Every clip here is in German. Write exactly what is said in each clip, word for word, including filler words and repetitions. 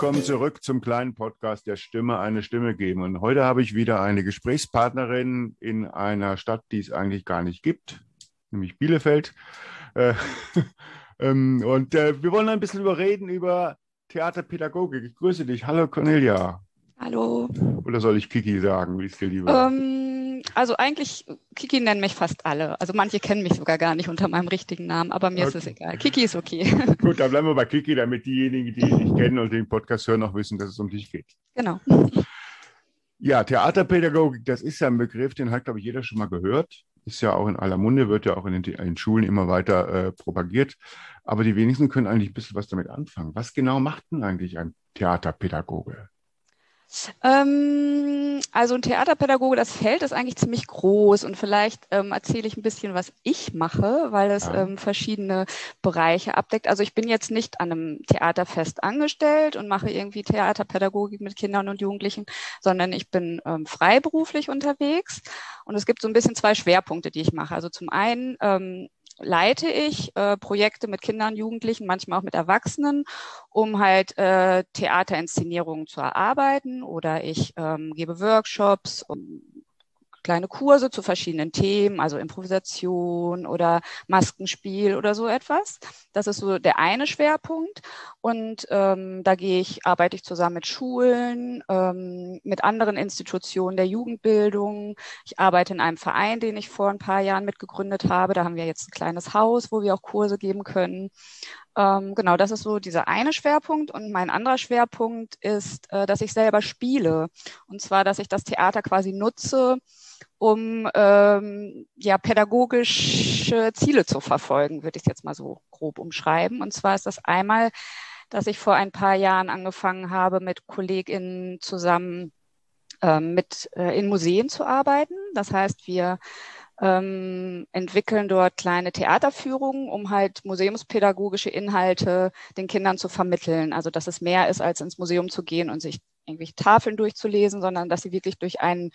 willkommen zurück zum kleinen Podcast der Stimme eine Stimme geben. Und heute habe ich wieder eine Gesprächspartnerin in einer Stadt, die es eigentlich gar nicht gibt, nämlich Bielefeld. Äh, ähm, und äh, wir wollen ein bisschen überreden über Theaterpädagogik. Ich grüße dich. Hallo Cornelia. Hallo. Oder soll ich Kiki sagen, wie es dir lieber ist? Ähm, also eigentlich, Kiki nennen mich fast alle. Also manche kennen mich sogar gar nicht unter meinem richtigen Namen, aber mir Okay. ist es egal. Kiki ist okay. Gut, dann bleiben wir bei Kiki, damit diejenigen, die dich kennen und den Podcast hören, auch wissen, dass es um dich geht. Genau. Ja, Theaterpädagogik, das ist ja ein Begriff, den hat, glaube ich, jeder schon mal gehört. Ist ja auch in aller Munde, wird ja auch in den, in den Schulen immer weiter äh, propagiert. Aber die wenigsten können eigentlich ein bisschen was damit anfangen. Was genau macht denn eigentlich ein Theaterpädagoge? Ähm, also ein Theaterpädagoge, das Feld ist eigentlich ziemlich groß und vielleicht ähm, erzähle ich ein bisschen, was ich mache, weil es Ja. ähm, verschiedene Bereiche abdeckt. Also ich bin jetzt nicht an einem Theaterfest angestellt und mache irgendwie Theaterpädagogik mit Kindern und Jugendlichen, sondern ich bin ähm, freiberuflich unterwegs und es gibt so ein bisschen zwei Schwerpunkte, die ich mache. Also zum einen ähm, leite ich äh, Projekte mit Kindern, Jugendlichen, manchmal auch mit Erwachsenen, um halt äh, Theaterinszenierungen zu erarbeiten, oder ich ähm, gebe Workshops, um kleine Kurse zu verschiedenen Themen, also Improvisation oder Maskenspiel oder so etwas. Das ist so der eine Schwerpunkt. Und ähm, da gehe ich, arbeite ich zusammen mit Schulen, ähm, mit anderen Institutionen der Jugendbildung. Ich arbeite in einem Verein, den ich vor ein paar Jahren mitgegründet habe. Da haben wir jetzt ein kleines Haus, wo wir auch Kurse geben können. Ähm, genau, das ist so dieser eine Schwerpunkt. Und mein anderer Schwerpunkt ist, äh, dass ich selber spiele. Und zwar, dass ich das Theater quasi nutze, um ähm, ja, pädagogische Ziele zu verfolgen, würde ich es jetzt mal so grob umschreiben. Und zwar ist das einmal, dass ich vor ein paar Jahren angefangen habe, mit KollegInnen zusammen ähm, mit äh, in Museen zu arbeiten. Das heißt, wir ähm, entwickeln dort kleine Theaterführungen, um halt museumspädagogische Inhalte den Kindern zu vermitteln. Also dass es mehr ist, als ins Museum zu gehen und sich irgendwelche Tafeln durchzulesen, sondern dass sie wirklich durch einen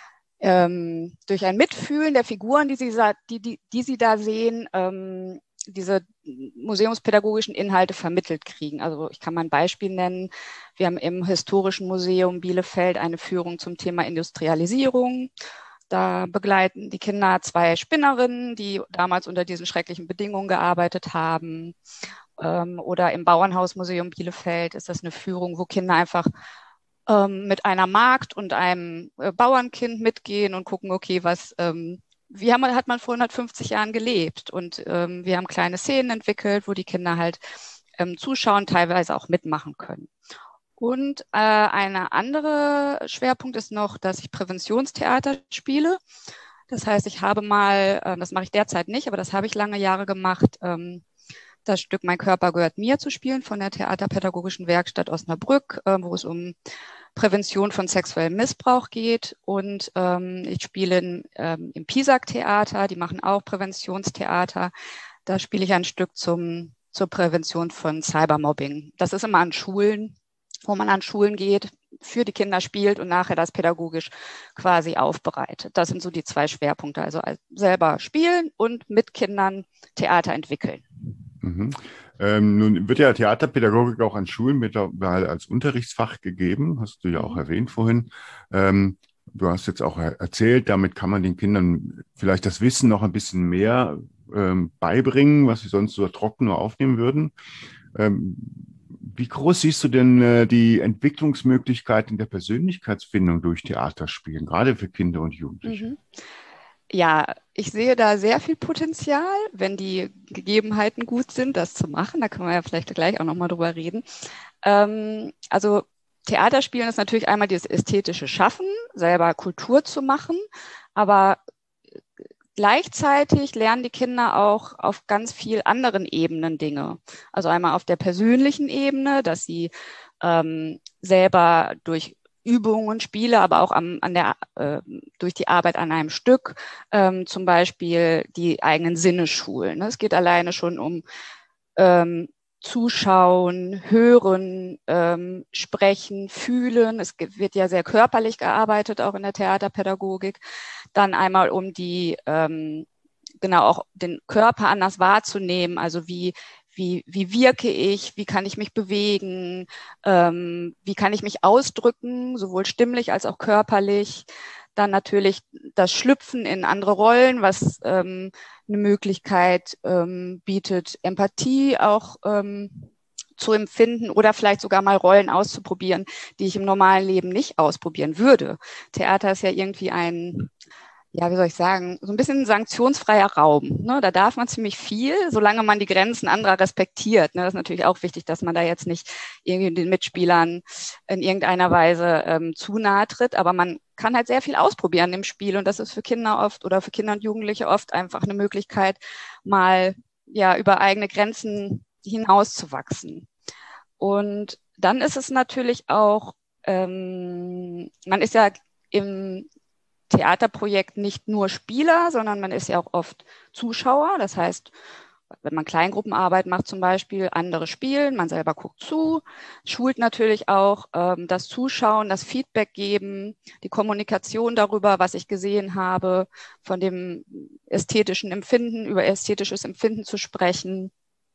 Ähm, durch ein Mitfühlen der Figuren, die sie, die, die, die sie da sehen, ähm, diese museumspädagogischen Inhalte vermittelt kriegen. Also ich kann mal ein Beispiel nennen. Wir haben im Historischen Museum Bielefeld eine Führung zum Thema Industrialisierung. Da begleiten die Kinder zwei Spinnerinnen, die damals unter diesen schrecklichen Bedingungen gearbeitet haben. Ähm, oder im Bauernhausmuseum Bielefeld ist das eine Führung, wo Kinder einfach mit einer Magd und einem äh, Bauernkind mitgehen und gucken, okay, was, ähm, wie haben, hat man vor hundertfünfzig Jahren gelebt? Und ähm, wir haben kleine Szenen entwickelt, wo die Kinder halt ähm, zuschauen, teilweise auch mitmachen können. Und äh, eine andere Schwerpunkt ist noch, dass ich Präventionstheater spiele. Das heißt, ich habe mal, äh, das mache ich derzeit nicht, aber das habe ich lange Jahre gemacht, ähm, das Stück Mein Körper gehört mir zu spielen von der Theaterpädagogischen Werkstatt Osnabrück, äh, wo es um Prävention von sexuellem Missbrauch geht. Und ähm, ich spiele in, ähm, im Pisac-Theater, die machen auch Präventionstheater. Da spiele ich ein Stück zum, zur Prävention von Cybermobbing. Das ist immer an Schulen, wo man an Schulen geht, für die Kinder spielt und nachher das pädagogisch quasi aufbereitet. Das sind so die zwei Schwerpunkte, also selber spielen und mit Kindern Theater entwickeln. Mhm. Ähm, nun wird ja Theaterpädagogik auch an Schulen mittlerweile als Unterrichtsfach gegeben, hast du ja auch mhm. erwähnt vorhin. Ähm, du hast jetzt auch erzählt, damit kann man den Kindern vielleicht das Wissen noch ein bisschen mehr ähm, beibringen, was sie sonst so trocken nur aufnehmen würden. Ähm, wie groß siehst du denn äh, die Entwicklungsmöglichkeiten der Persönlichkeitsfindung durch Theaterspielen, gerade für Kinder und Jugendliche? Mhm. Ja, ich sehe da sehr viel Potenzial, wenn die Gegebenheiten gut sind, das zu machen. Da können wir ja vielleicht gleich auch nochmal drüber reden. Ähm, also Theaterspielen ist natürlich einmal dieses ästhetische Schaffen, selber Kultur zu machen, aber gleichzeitig lernen die Kinder auch auf ganz viel anderen Ebenen Dinge. Also einmal auf der persönlichen Ebene, dass sie ähm, selber durch Übungen, Spiele, aber auch am, an der, äh, durch die Arbeit an einem Stück, ähm, zum Beispiel die eigenen Sinne schulen. Es geht alleine schon um ähm, Zuschauen, Hören, ähm, Sprechen, Fühlen. Es wird ja sehr körperlich gearbeitet, auch in der Theaterpädagogik. Dann einmal um die, ähm, genau auch den Körper anders wahrzunehmen, also wie wie, wie wirke ich, wie kann ich mich bewegen, ähm, wie kann ich mich ausdrücken, sowohl stimmlich als auch körperlich. Dann natürlich das Schlüpfen in andere Rollen, was ähm, eine Möglichkeit ähm, bietet, Empathie auch ähm, zu empfinden oder vielleicht sogar mal Rollen auszuprobieren, die ich im normalen Leben nicht ausprobieren würde. Theater ist ja irgendwie ein, ja, wie soll ich sagen, so ein bisschen ein sanktionsfreier Raum. Ne? Da darf man ziemlich viel, solange man die Grenzen anderer respektiert. Ne? Das ist natürlich auch wichtig, dass man da jetzt nicht irgendwie den Mitspielern in irgendeiner Weise ähm, zu nahe tritt, aber man kann halt sehr viel ausprobieren im Spiel und das ist für Kinder oft oder für Kinder und Jugendliche oft einfach eine Möglichkeit, mal ja über eigene Grenzen hinauszuwachsen. Und dann ist es natürlich auch, ähm, man ist ja im Theaterprojekt nicht nur Spieler, sondern man ist ja auch oft Zuschauer. Das heißt, wenn man Kleingruppenarbeit macht zum Beispiel, andere spielen, man selber guckt zu, schult natürlich auch ähm, das Zuschauen, das Feedback geben, die Kommunikation darüber, was ich gesehen habe, von dem ästhetischen Empfinden, über ästhetisches Empfinden zu sprechen.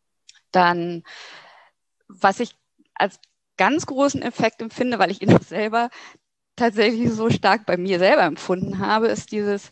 Dann, was ich als ganz großen Effekt empfinde, weil ich ihn auch selber tatsächlich so stark bei mir selber empfunden habe, ist dieses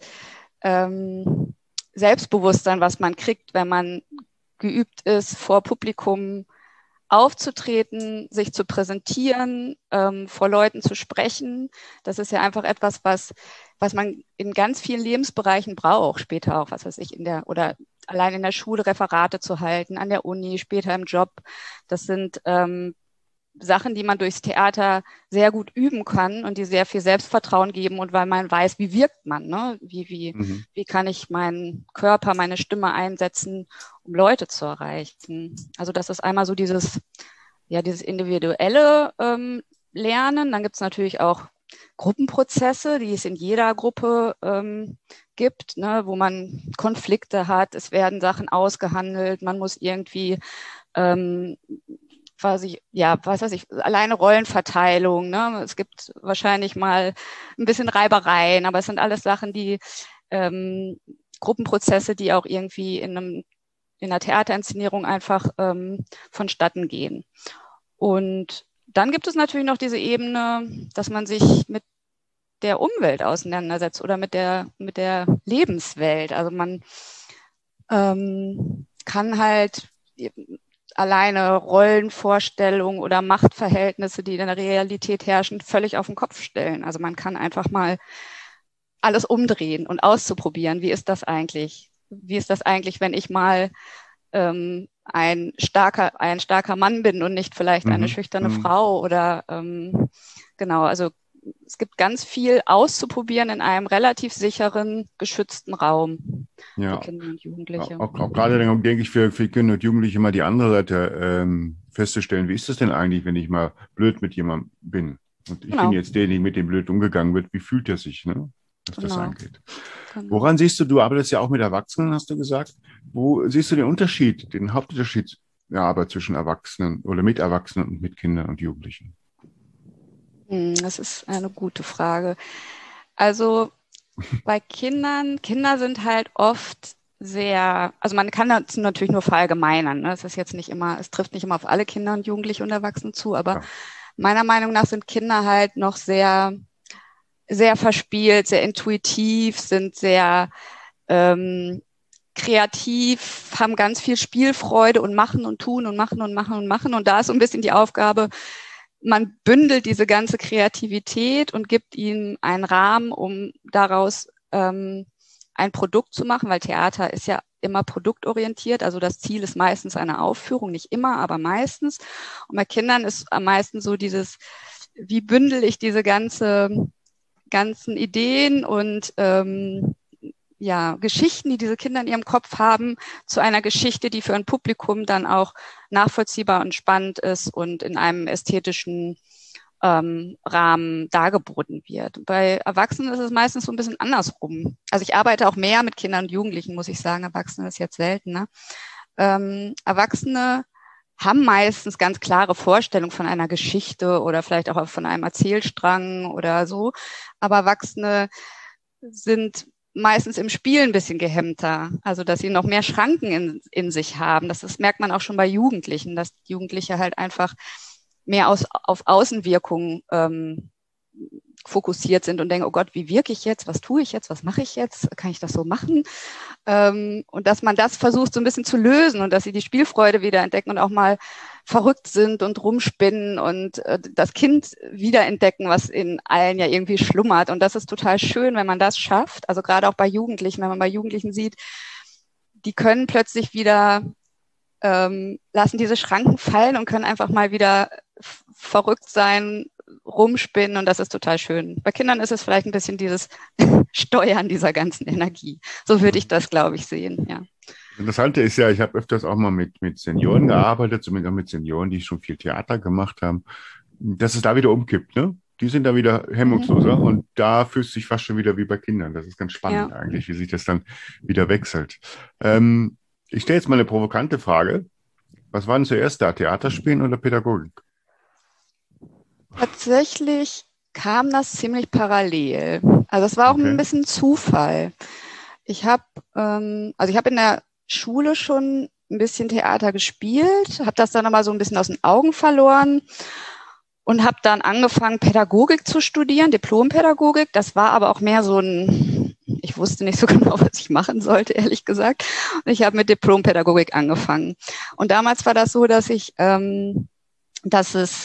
ähm, Selbstbewusstsein, was man kriegt, wenn man geübt ist, vor Publikum aufzutreten, sich zu präsentieren, ähm, vor Leuten zu sprechen. Das ist ja einfach etwas, was, was man in ganz vielen Lebensbereichen braucht, später auch, was weiß ich, in der oder allein in der Schule Referate zu halten, an der Uni, später im Job. Das sind ähm, Sachen, die man durchs Theater sehr gut üben kann und die sehr viel Selbstvertrauen geben und weil man weiß, wie wirkt man, ne? Wie, wie, mhm. wie kann ich meinen Körper, meine Stimme einsetzen, um Leute zu erreichen. Also das ist einmal so dieses, ja, dieses individuelle ähm, Lernen. Dann gibt es natürlich auch Gruppenprozesse, die es in jeder Gruppe ähm, gibt, ne? Wo man Konflikte hat, es werden Sachen ausgehandelt, man muss irgendwie ähm, quasi, ja, was weiß ich, alleine Rollenverteilung, ne? Es gibt wahrscheinlich mal ein bisschen Reibereien, aber es sind alles Sachen, die ähm, Gruppenprozesse, die auch irgendwie in einem in einer Theaterinszenierung einfach ähm, vonstatten gehen. Und dann gibt es natürlich noch diese Ebene, dass man sich mit der Umwelt auseinandersetzt oder mit der mit der Lebenswelt. Also man ähm, kann halt alleine Rollenvorstellungen oder Machtverhältnisse, die in der Realität herrschen, völlig auf den Kopf stellen. Also man kann einfach mal alles umdrehen und auszuprobieren. Wie ist das eigentlich? Wie ist das eigentlich, wenn ich mal ähm, ein starker, ein starker Mann bin und nicht vielleicht eine mhm. schüchterne mhm. Frau oder ähm, genau, also es gibt ganz viel auszuprobieren in einem relativ sicheren, geschützten Raum ja. für Kinder und Jugendliche. Auch, auch gerade denke ich für, für Kinder und Jugendliche mal die andere Seite ähm, festzustellen, wie ist das denn eigentlich, wenn ich mal blöd mit jemandem bin? Und ich genau. bin jetzt der, der mit dem blöd umgegangen wird. Wie fühlt er sich, ne? Was genau. das angeht? Genau. Woran siehst du, du arbeitest ja auch mit Erwachsenen, hast du gesagt. Wo siehst du den Unterschied, den Hauptunterschied der Arbeit zwischen Erwachsenen oder mit Erwachsenen und mit Kindern und Jugendlichen? Das ist eine gute Frage. Also bei Kindern, Kinder sind halt oft sehr, also man kann das natürlich nur verallgemeinern. Ne? Es ist jetzt nicht immer, es trifft nicht immer auf alle Kinder und Jugendliche und Erwachsene zu, aber ja. meiner Meinung nach sind Kinder halt noch sehr, sehr verspielt, sehr intuitiv, sind sehr ähm, kreativ, haben ganz viel Spielfreude und machen und tun und machen und machen und machen. Und da ist so ein bisschen die Aufgabe, man bündelt diese ganze Kreativität und gibt ihnen einen Rahmen, um daraus ähm, ein Produkt zu machen, weil Theater ist ja immer produktorientiert. Also das Ziel ist meistens eine Aufführung, nicht immer, aber meistens. Und bei Kindern ist am meisten so dieses, wie bündel ich diese ganze, ganzen Ideen und ähm, ja, Geschichten, die diese Kinder in ihrem Kopf haben, zu einer Geschichte, die für ein Publikum dann auch nachvollziehbar und spannend ist und in einem ästhetischen ähm, Rahmen dargeboten wird. Bei Erwachsenen ist es meistens so ein bisschen andersrum. Also ich arbeite auch mehr mit Kindern und Jugendlichen, muss ich sagen. Erwachsene ist jetzt seltener. Ähm, Erwachsene haben meistens ganz klare Vorstellungen von einer Geschichte oder vielleicht auch von einem Erzählstrang oder so. Aber Erwachsene sind meistens im Spiel ein bisschen gehemmter. Also, dass sie noch mehr Schranken in, in sich haben. Das, das merkt man auch schon bei Jugendlichen, dass Jugendliche halt einfach mehr aus, auf Außenwirkung ähm, fokussiert sind und denken, oh Gott, wie wirke ich jetzt? Was tue ich jetzt? Was mache ich jetzt? Kann ich das so machen? Ähm, und dass man das versucht, so ein bisschen zu lösen und dass sie die Spielfreude wieder entdecken und auch mal verrückt sind und rumspinnen und äh, das Kind wiederentdecken, was in allen ja irgendwie schlummert. Und das ist total schön, wenn man das schafft. Also gerade auch bei Jugendlichen, wenn man bei Jugendlichen sieht, die können plötzlich wieder, ähm, lassen diese Schranken fallen und können einfach mal wieder f- verrückt sein, rumspinnen, und das ist total schön. Bei Kindern ist es vielleicht ein bisschen dieses Steuern dieser ganzen Energie. So würde ich das, glaube ich, sehen, ja. Das Interessante ist ja, ich habe öfters auch mal mit, mit Senioren gearbeitet, zumindest auch mit Senioren, die schon viel Theater gemacht haben, dass es da wieder umkippt, ne? Die sind da wieder hemmungsloser Mhm. und da fühlt es sich fast schon wieder wie bei Kindern. Das ist ganz spannend Ja. eigentlich, wie sich das dann wieder wechselt. Ähm, ich stelle jetzt mal eine provokante Frage. Was war denn zuerst da, Theaterspielen oder Pädagogik? Tatsächlich kam das ziemlich parallel. Also es war auch ein Okay. bisschen Zufall. Ich habe ähm, also ich habe in der Schule schon ein bisschen Theater gespielt, habe das dann aber so ein bisschen aus den Augen verloren und habe dann angefangen, Pädagogik zu studieren, Diplompädagogik. Das war aber auch mehr so ein, ich wusste nicht so genau, was ich machen sollte, ehrlich gesagt. Und ich habe mit Diplompädagogik angefangen. Und damals war das so, dass ich, ähm, dass es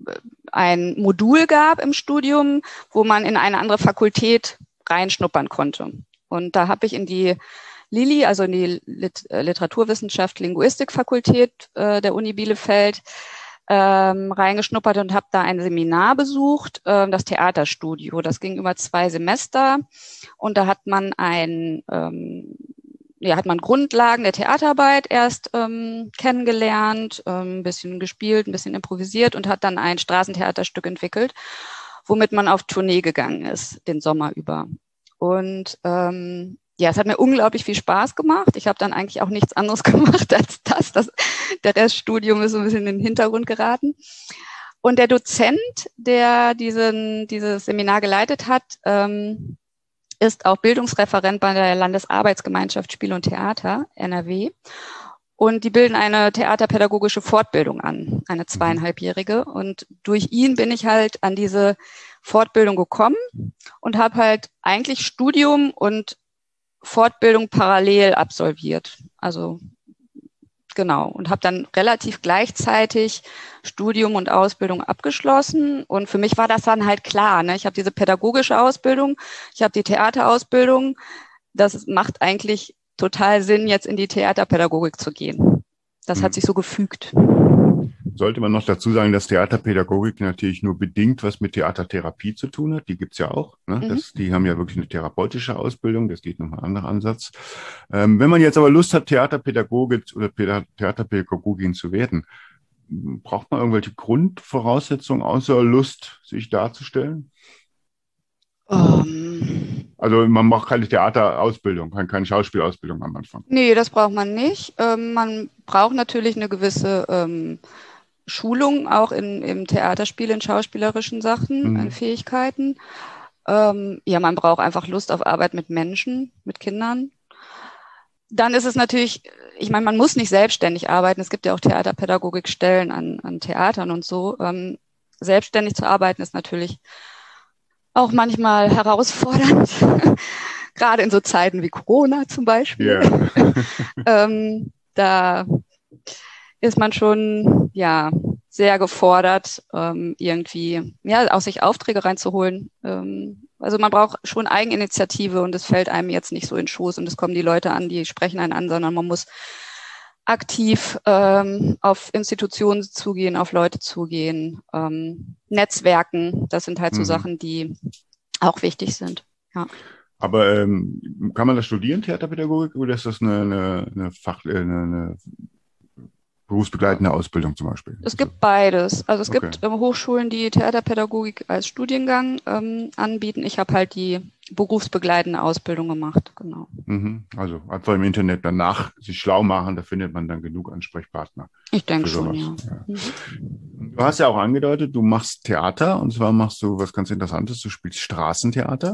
ein Modul gab im Studium, wo man in eine andere Fakultät reinschnuppern konnte. Und da habe ich in die Lili, also in die Lit Literaturwissenschaft, Linguistikfakultät äh, der Uni Bielefeld, ähm, reingeschnuppert und habe da ein Seminar besucht, äh, das Theaterstudio. Das ging über zwei Semester und da hat man ein ähm, ja, hat man Grundlagen der Theaterarbeit erst ähm, kennengelernt, ähm, ein bisschen gespielt, ein bisschen improvisiert und hat dann ein Straßentheaterstück entwickelt, womit man auf Tournee gegangen ist, den Sommer über. Und ähm, ja, es hat mir unglaublich viel Spaß gemacht. Ich habe dann eigentlich auch nichts anderes gemacht als das. das. Der Reststudium ist so ein bisschen in den Hintergrund geraten. Und der Dozent, der diesen, dieses Seminar geleitet hat, ähm, ist auch Bildungsreferent bei der Landesarbeitsgemeinschaft Spiel und Theater, N R W. Und die bilden eine theaterpädagogische Fortbildung an, eine zweieinhalbjährige. Und durch ihn bin ich halt an diese Fortbildung gekommen und habe halt eigentlich Studium und Fortbildung parallel absolviert. Also genau. Und habe dann relativ gleichzeitig Studium und Ausbildung abgeschlossen. Und für mich war das dann halt klar, ne? Ich habe diese pädagogische Ausbildung, ich habe die Theaterausbildung. Das macht eigentlich total Sinn, jetzt in die Theaterpädagogik zu gehen. Das hat sich so gefügt. Sollte man noch dazu sagen, dass Theaterpädagogik natürlich nur bedingt was mit Theatertherapie zu tun hat. Die gibt's ja auch. Ne? Mhm. Das, die haben ja wirklich eine therapeutische Ausbildung. Das geht noch ein anderer Ansatz. Ähm, wenn man jetzt aber Lust hat, Theaterpädagogik oder Theaterpädagogin zu werden, braucht man irgendwelche Grundvoraussetzungen außer Lust, sich darzustellen? Um, Also man macht keine Theaterausbildung, keine, keine Schauspielausbildung am Anfang. nee, das braucht man nicht. Ähm, man braucht natürlich eine gewisse ähm, Schulung auch in, im Theaterspiel, in schauspielerischen Sachen, in Mhm. Fähigkeiten. Ähm, ja, man braucht einfach Lust auf Arbeit mit Menschen, mit Kindern. Dann ist es natürlich, ich meine, man muss nicht selbstständig arbeiten. Es gibt ja auch Theaterpädagogikstellen an, an Theatern und so. Ähm, selbstständig zu arbeiten ist natürlich auch manchmal herausfordernd, gerade in so Zeiten wie Corona zum Beispiel. Ja. ähm, da ist man schon, ja, sehr gefordert, ähm, irgendwie, ja, aus sich Aufträge reinzuholen. Ähm, also man braucht schon Eigeninitiative und es fällt einem jetzt nicht so in den Schoß und es kommen die Leute an, die sprechen einen an, sondern man muss aktiv ähm, auf Institutionen zugehen, auf Leute zugehen, ähm, Netzwerken. Das sind halt so Mhm. Sachen, die auch wichtig sind. Ja. Aber ähm, kann man das studieren, Theaterpädagogik, oder ist das eine, eine, eine, Fach, äh, eine, eine berufsbegleitende Ausbildung zum Beispiel? Es Also, gibt beides. Also es okay. gibt ähm, Hochschulen, die Theaterpädagogik als Studiengang ähm, anbieten. Ich habe halt die berufsbegleitende Ausbildung gemacht. Genau. Mhm. Also einfach im Internet danach sich schlau machen, da findet man dann genug Ansprechpartner Ich denke für schon, sowas. ja. Ja. Mhm. Du hast ja auch angedeutet, du machst Theater und zwar machst du was ganz Interessantes, du spielst Straßentheater.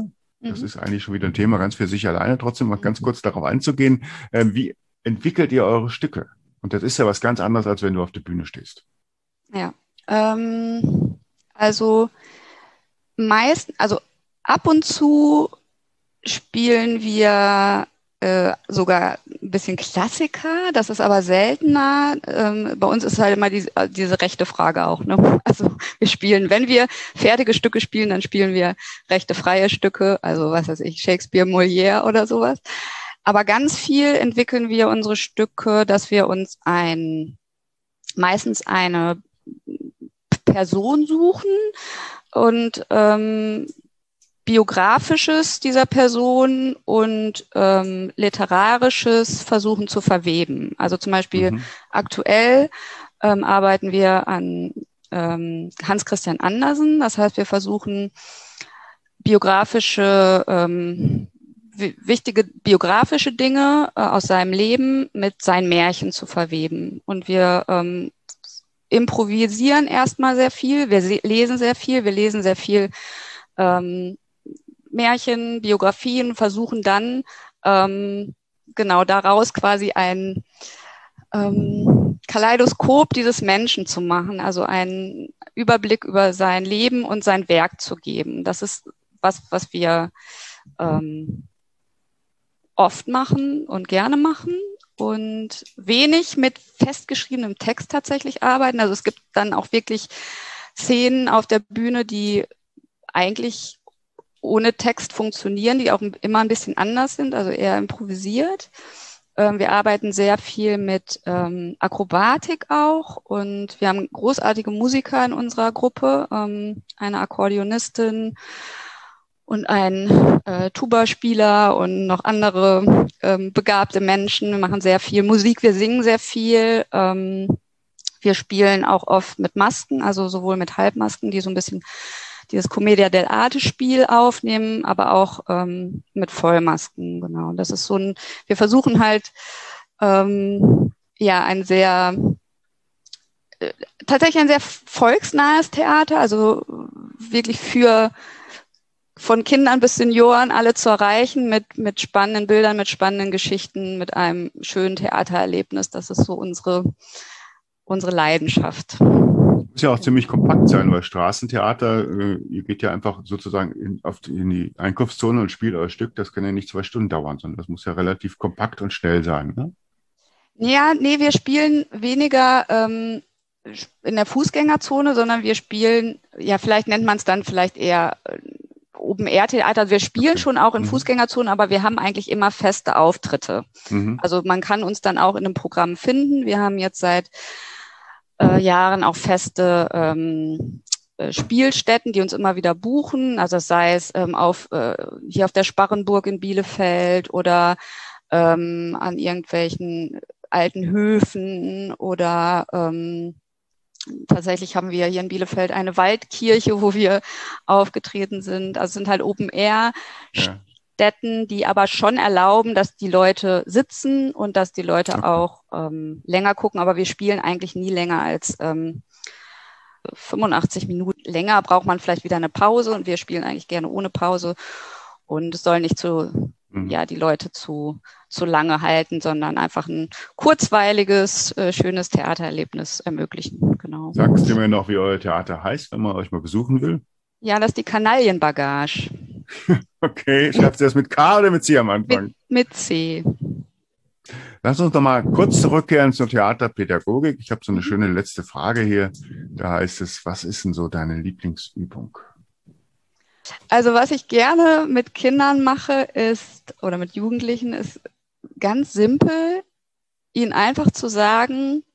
Das mhm. ist eigentlich schon wieder ein Thema ganz für sich alleine. Trotzdem mal ganz kurz darauf einzugehen. Äh, wie entwickelt ihr eure Stücke? Und das ist ja was ganz anderes, als wenn du auf der Bühne stehst. Ja, ähm, also meist, also ab und zu spielen wir äh, sogar ein bisschen Klassiker, das ist aber seltener. Ähm, bei uns ist halt immer die, diese rechte Frage auch. Ne? Also wir spielen, wenn wir fertige Stücke spielen, dann spielen wir rechtefreie Stücke, also was weiß ich, Shakespeare, Molière oder sowas. Aber ganz viel entwickeln wir unsere Stücke, dass wir uns ein meistens eine Person suchen und ähm, Biografisches dieser Person und ähm, Literarisches versuchen zu verweben. Also zum Beispiel mhm. aktuell ähm, arbeiten wir an ähm, Hans Christian Andersen. Das heißt, wir versuchen biografische, ähm, w- wichtige biografische Dinge äh, aus seinem Leben mit seinen Märchen zu verweben. Und wir ähm, improvisieren erstmal sehr viel, wir se- lesen sehr viel, wir lesen sehr viel ähm, Märchen, Biografien, versuchen dann ähm, genau daraus quasi ein ähm, Kaleidoskop dieses Menschen zu machen, also einen Überblick über sein Leben und sein Werk zu geben. Das ist was, was wir ähm, oft machen und gerne machen und wenig mit festgeschriebenem Text tatsächlich arbeiten. Also es gibt dann auch wirklich Szenen auf der Bühne, die eigentlich ohne Text funktionieren, die auch immer ein bisschen anders sind, also eher improvisiert. Ähm, wir arbeiten sehr viel mit ähm, Akrobatik auch und wir haben großartige Musiker in unserer Gruppe, ähm, eine Akkordeonistin und ein äh, Tuba-Spieler und noch andere ähm, begabte Menschen. Wir machen sehr viel Musik, wir singen sehr viel. Ähm, wir spielen auch oft mit Masken, also sowohl mit Halbmasken, die so ein bisschen dieses Commedia dell'arte-Spiel aufnehmen, aber auch ähm, mit Vollmasken, genau. Das ist so ein, wir versuchen halt ähm, ja ein sehr äh, tatsächlich ein sehr volksnahes Theater, also wirklich für von Kindern bis Senioren alle zu erreichen mit mit spannenden Bildern, mit spannenden Geschichten, mit einem schönen Theatererlebnis. Das ist so unsere unsere Leidenschaft. Muss ja auch ziemlich kompakt sein, weil Straßentheater, äh, ihr geht ja einfach sozusagen in, auf die, in die Einkaufszone und spielt euer Stück. Das kann ja nicht zwei Stunden dauern, sondern das muss ja relativ kompakt und schnell sein, ne? Ja, nee, wir spielen weniger ähm, in der Fußgängerzone, sondern wir spielen, ja, vielleicht nennt man es dann vielleicht eher äh, Open-Air-Theater. Also wir spielen okay. schon auch in mhm. Fußgängerzonen, aber wir haben eigentlich immer feste Auftritte. Mhm. Also man kann uns dann auch in einem Programm finden. Wir haben jetzt seit äh, Jahren auch feste ähm, äh, Spielstätten, die uns immer wieder buchen. Also sei es ähm, auf äh, hier auf der Sparrenburg in Bielefeld oder ähm, an irgendwelchen alten Höfen oder ähm, tatsächlich haben wir hier in Bielefeld eine Waldkirche, wo wir aufgetreten sind. Also es sind halt Open-Air-Stätten, ja. die aber schon erlauben, dass die Leute sitzen und dass die Leute okay. auch ähm, länger gucken. Aber wir spielen eigentlich nie länger als ähm, fünfundachtzig Minuten. Länger braucht man vielleicht wieder eine Pause und wir spielen eigentlich gerne ohne Pause. Und es soll nicht zu, mhm. ja, die Leute zu, zu lange halten, sondern einfach ein kurzweiliges, äh, schönes Theatererlebnis ermöglichen. Genau. Sagst du mir noch, wie euer Theater heißt, wenn man euch mal besuchen will? Ja, das ist die Kanaillenbagage. Okay, schreibst du das mit K oder mit C am Anfang? Mit, mit C. Lass uns noch mal kurz zurückkehren zur Theaterpädagogik. Ich habe so eine mhm. schöne letzte Frage hier. Da heißt es, was ist denn so deine Lieblingsübung? Also was ich gerne mit Kindern mache ist, oder mit Jugendlichen, ist ganz simpel, ihnen einfach zu sagen,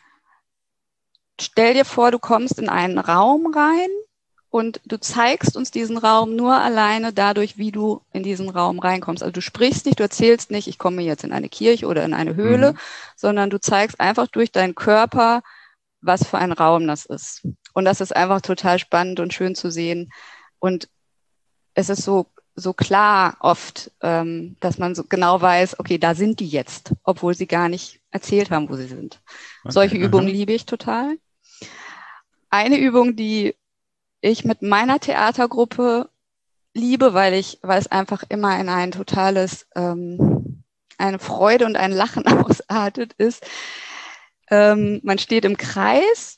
stell dir vor, du kommst in einen Raum rein und du zeigst uns diesen Raum nur alleine dadurch, wie du in diesen Raum reinkommst. Also du sprichst nicht, du erzählst nicht, ich komme jetzt in eine Kirche oder in eine Höhle, mhm. sondern du zeigst einfach durch deinen Körper, was für ein Raum das ist. Und das ist einfach total spannend und schön zu sehen. Und es ist so, so klar oft, ähm, dass man so genau weiß, okay, da sind die jetzt, obwohl sie gar nicht erzählt haben, wo sie sind. Okay. Solche Übungen Aha. liebe ich total. Eine Übung, die ich mit meiner Theatergruppe liebe, weil ich, weil es einfach immer in ein totales, ähm, eine Freude und ein Lachen ausartet ist. Ähm, man steht im Kreis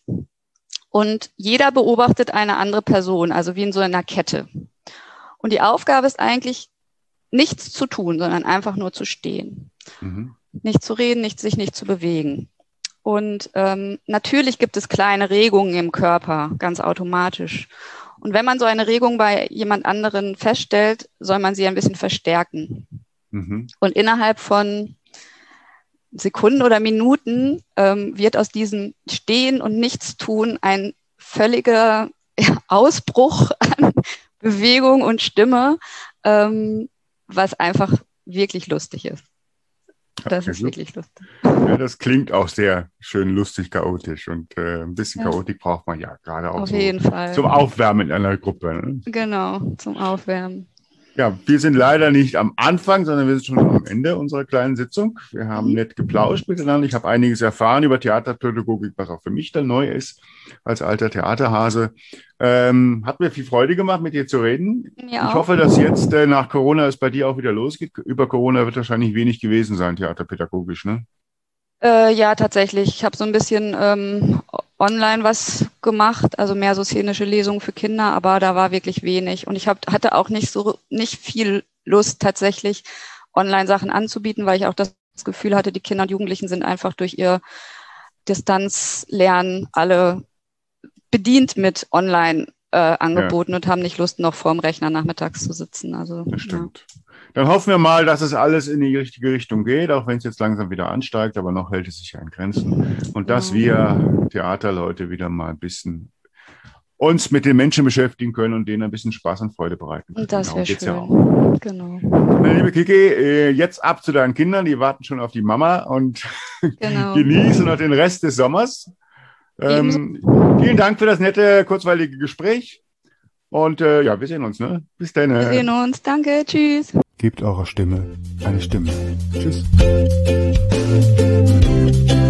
und jeder beobachtet eine andere Person, also wie in so einer Kette. Und die Aufgabe ist eigentlich, nichts zu tun, sondern einfach nur zu stehen. Mhm. Nicht zu reden, nicht, sich nicht zu bewegen. Und ähm, natürlich gibt es kleine Regungen im Körper, ganz automatisch. Und wenn man so eine Regung bei jemand anderen feststellt, soll man sie ein bisschen verstärken. Mhm. Und innerhalb von Sekunden oder Minuten ähm, wird aus diesem Stehen und Nichtstun ein völliger ja, Ausbruch an Bewegung und Stimme, ähm, was einfach wirklich lustig ist. Das okay, ist wirklich lustig. Ja, das klingt auch sehr schön lustig, chaotisch. Und äh, ein bisschen ja. Chaotik braucht man ja gerade auch Auf so jeden Fall. Zum Aufwärmen in einer Gruppe. Ne? Genau, zum Aufwärmen. Ja, wir sind leider nicht am Anfang, sondern wir sind schon am Ende unserer kleinen Sitzung. Wir haben mhm. nett geplauscht miteinander. Ich habe einiges erfahren über Theaterpädagogik, was auch für mich dann neu ist, als alter Theaterhase. Ähm, hat mir viel Freude gemacht, mit dir zu reden. Mir ich auch. hoffe, dass jetzt äh, nach Corona es bei dir auch wieder losgeht. Über Corona wird wahrscheinlich wenig gewesen sein, theaterpädagogisch, ne? Äh, ja, tatsächlich. Ich habe so ein bisschen ähm, online was gemacht, also mehr so szenische Lesungen für Kinder, aber da war wirklich wenig. Und ich hab, hatte auch nicht so nicht viel Lust, tatsächlich Online-Sachen anzubieten, weil ich auch das Gefühl hatte, die Kinder und Jugendlichen sind einfach durch ihr Distanzlernen alle bedient mit Online-Angeboten äh, ja. und haben nicht Lust, noch vorm Rechner nachmittags zu sitzen. Also, das stimmt. Ja. Dann hoffen wir mal, dass es alles in die richtige Richtung geht, auch wenn es jetzt langsam wieder ansteigt, aber noch hält es sich ja in Grenzen. Und dass ja. wir Theaterleute wieder mal ein bisschen uns mit den Menschen beschäftigen können und denen ein bisschen Spaß und Freude bereiten können. Das wäre schön. Ja auch. Genau. Meine liebe Kiki, jetzt ab zu deinen Kindern, die warten schon auf die Mama und genau. genießen noch den Rest des Sommers. Ähm, vielen Dank für das nette, kurzweilige Gespräch. Und äh, ja, wir sehen uns, ne? Bis dann. Wir sehen uns. Danke. Tschüss. Gebt eurer Stimme eine Stimme. Tschüss.